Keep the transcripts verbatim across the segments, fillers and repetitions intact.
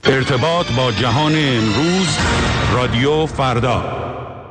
ارتباط با جهان امروز، رادیو فردا.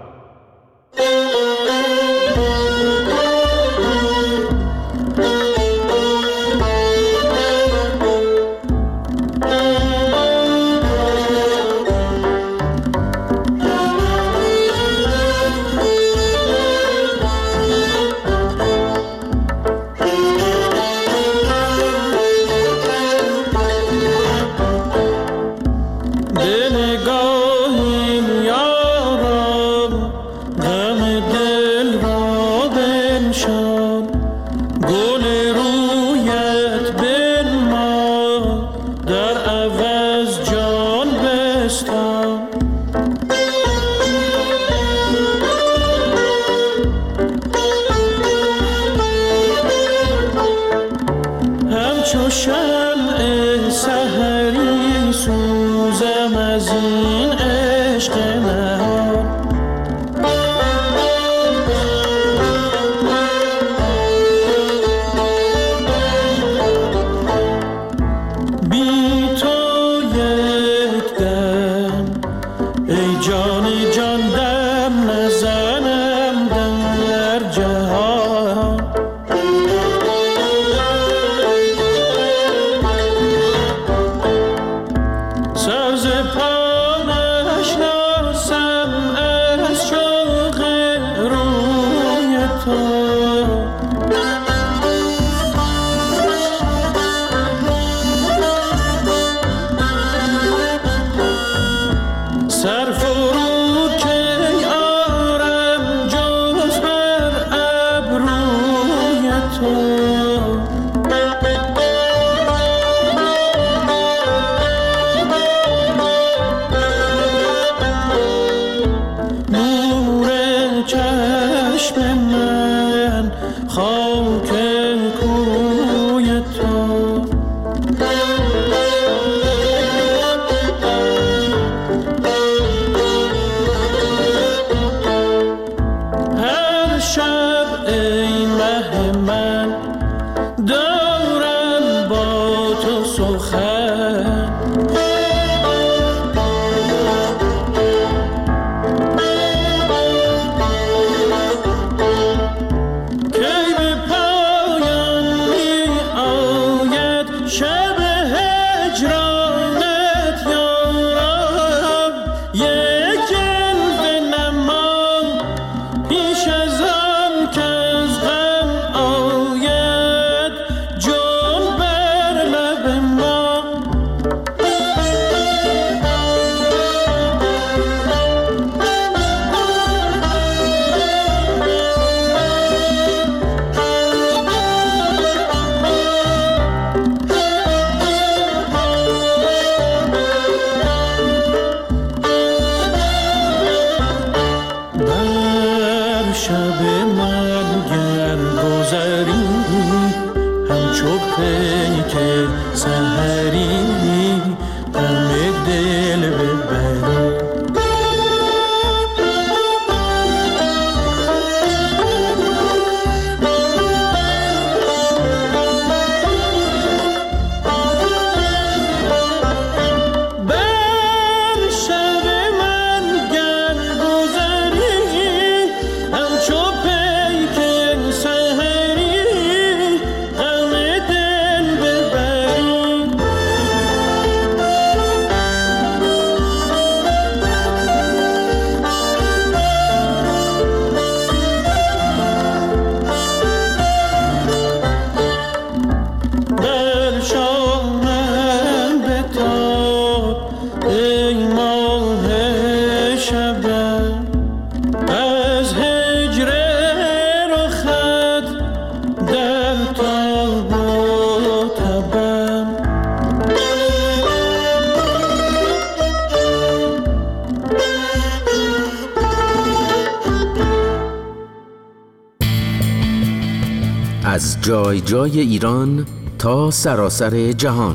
از جای جای ایران تا سراسر جهان،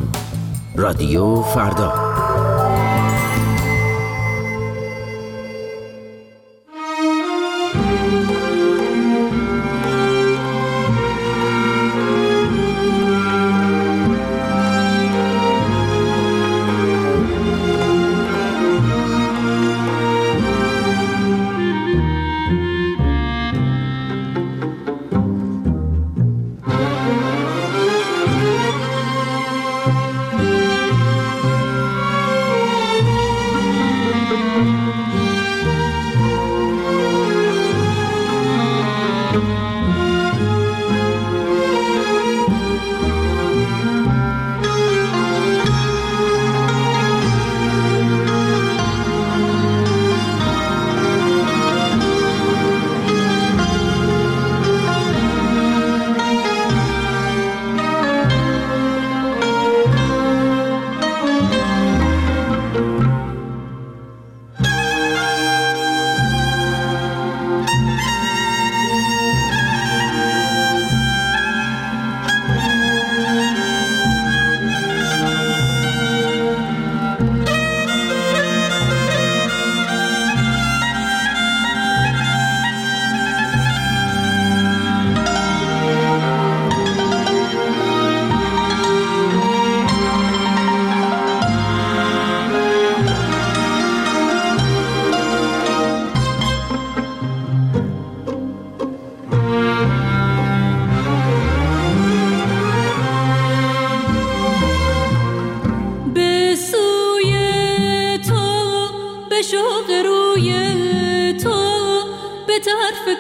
رادیو فردا.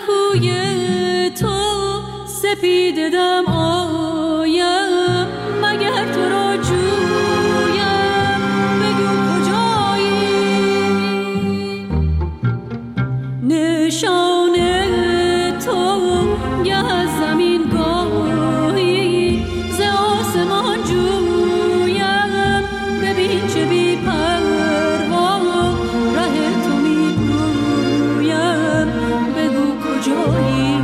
کوی تو سپید دم آیم، مگر تو را جویم بگو کجایی. نشان تو گه از زمین گاهی ز آسمان جویم، ببین چه بی پروا ره تو می گویم بگو کجایی.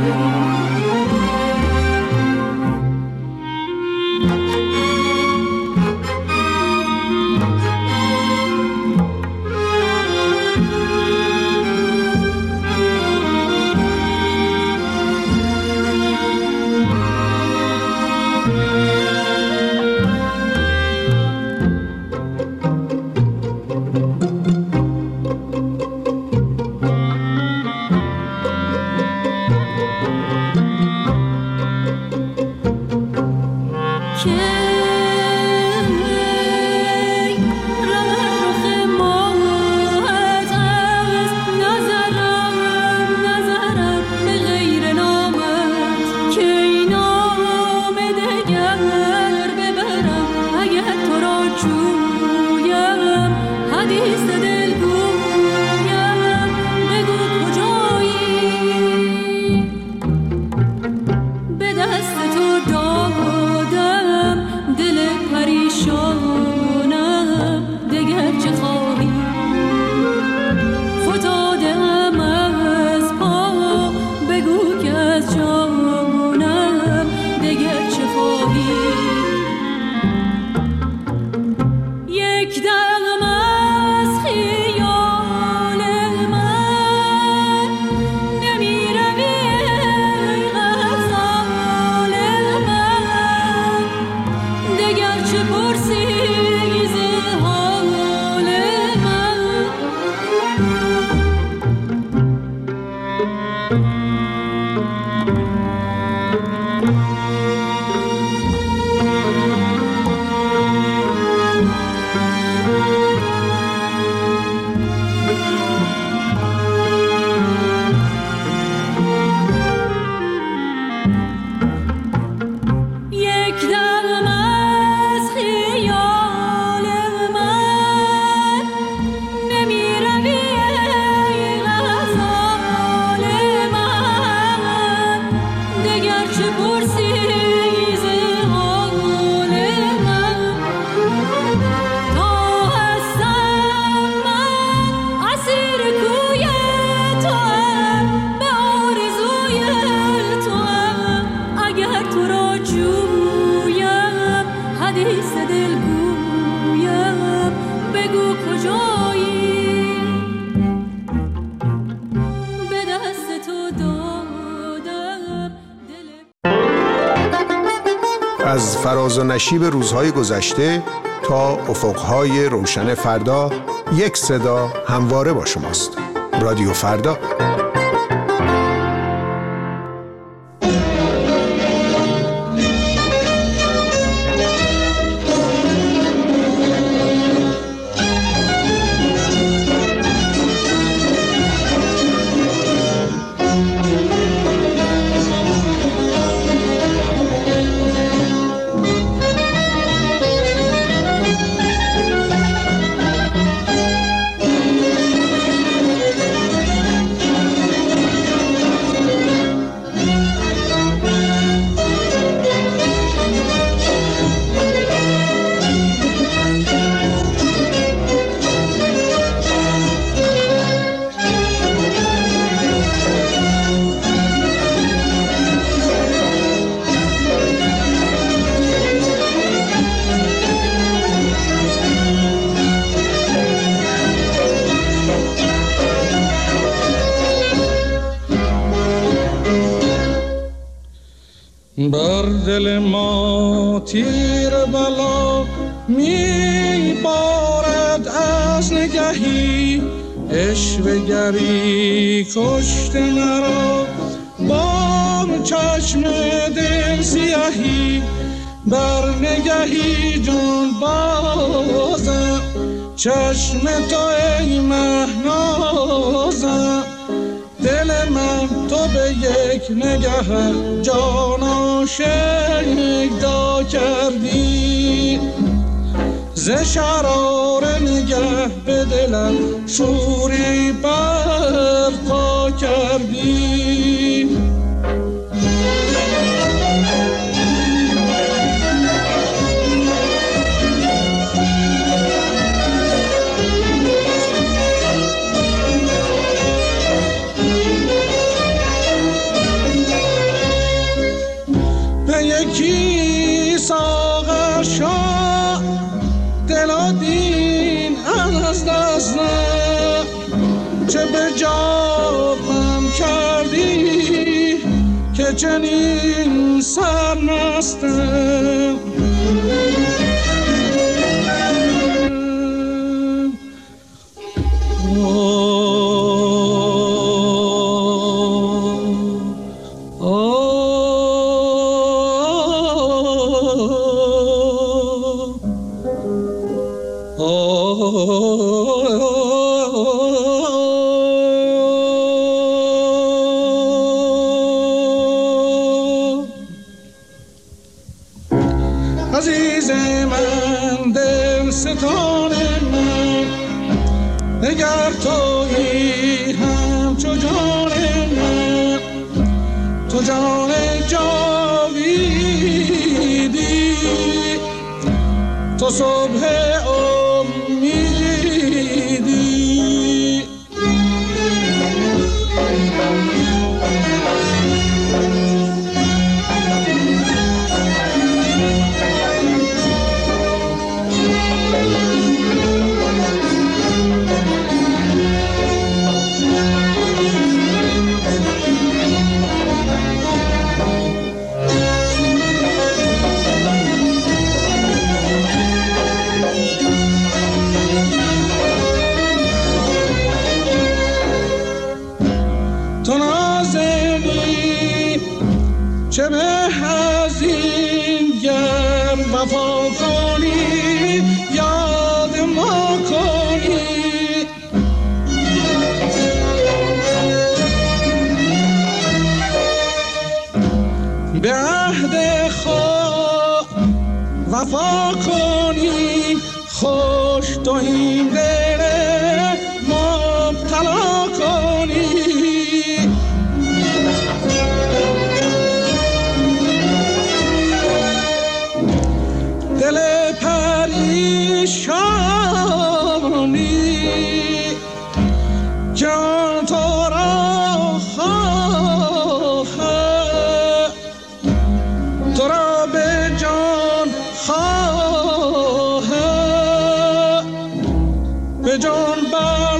از فراز و نشیب روزهای گذشته تا افقهای روشن فردا، یک صدا همواره با شماست. رادیو فردا. بر دل ما تیر بلا می بارد از نگهی، عشوه گری کشت مرا با چشم دل سیاهی. بر نگهی جان بازم چشم تو ای مهنازم، دل من تو تو به یک نگه جان آشکار کردی، ز شرار نگه به دلم شوری برپا کردی. به یکی ساغر شاه دل و دین از دست نه، چه به جابم کردی که چنین سرمستم. عزیز من، دل ستان من، اگر تویی همچو جان من، تو جان جاویدی، تو صبح امیدی. تو نازنی چه به از این گر وفا کنی یاد ما کنی. به عهد خود وفا کنی، خوش تو این دل مبتلا کنی. دل پریشانی جان تو را خواهد، تو را به جان خواهد، به جان بر